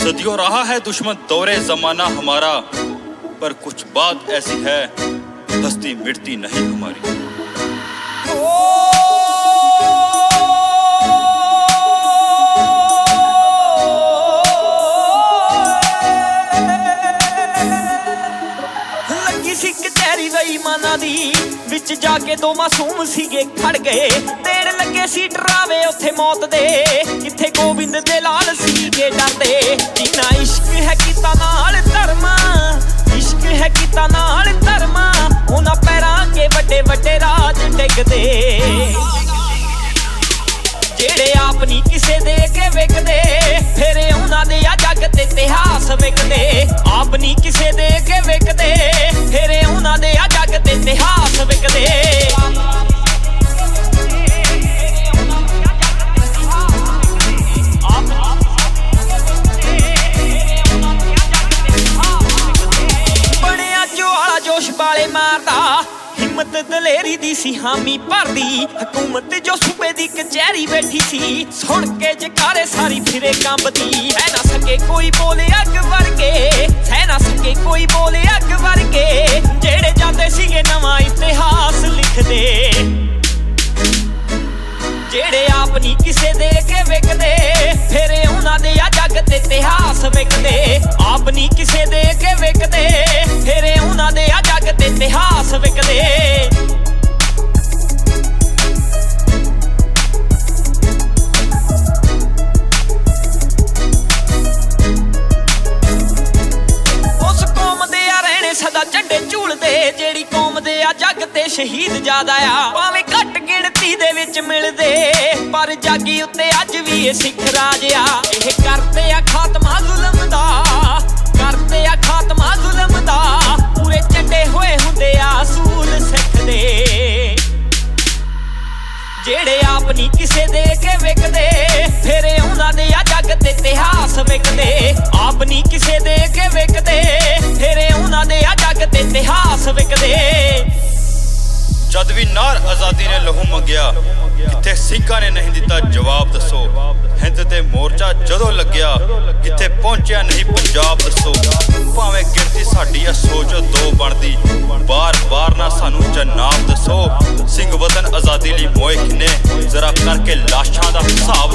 सदियों रहा है दुश्मन दौरे जमाना हमारा, पर कुछ बात ऐसी है हस्ती मिटती नहीं हमारी। माना दी विच जाके दो मासूम सीगे खड़ गए, देर लगे सी डरावे उथे मौत दे, इत्थे गोविंद दे लाल सीगे डरदे। जिन्ना इश्क है कीता नाल धर्मा, इश्क है कीता नाल धर्मा, उन्हां पैरां के वड्डे वड्डे राज टिकदे, जेड़े आप नी किसे दे के विकदे, फिर उन्हां दे आ जग ते इतिहास विकदे। आप नी किसे दे के विकदे, फिर उन्हां दे आ जग ते इतिहास विकदे। बणिया ज्वाला जोश वाले मारदा, हिम्मत दलेरी दी सी हामी भरदी, हुकूमत जो सूबे दी कचहरी बैठी सी, सुन के जकारे सारी फिरे कंबदी। है ना सके कोई बोले अग वर्गे, है ना सके कोई बोले अग वर्गे, जेड़े जाते सीगे नवां इतिहास लिखदे, जेड़े आप नी किसे दे के विकदे, फिर उन्हां दे आ जग ते इतिहास विकदे। आप नी किसे दे के विकदे, फिर उन्हां दे आ जग ते इतिहास विकदे। उस कौम दे आ रहने सदा झंडे झूलदे, जेड़ी कौम दे आ जग ते शहीद ज्यादा आ, भावें घट गिणती दे विच मिलदे, पर जागी उत्ते अज भी ये सिख राज आ। एह करते आ खात्मा जुल्म दा, करते आ खात्मा जुल्म दा, पूरे झंडे होए हुंदे आ असूल सिख दे, जेड़े आप नी किसे दे के विकदे, फिर उन्हां दे आ जग ते इतिहास विकदे। आप नी किसे दे के विकदे, फिर उन्हां दे आ जग ते इतिहास विकदे। जद भी नार आजादी ने लहू मंगिया, किथे सिंघां ने नहीं दिता जवाब दसो, हिंद ते मोर्चा जदों लग्या, किथे पहुंचिया नहीं पंजाब दसो। भावें गिनती साडी आ सोच दो बनदी, बार बार ना सानू जनाब दसो, सिंह वतन आजादी लई मोए किने, जरा करके लाशां दा हिसाब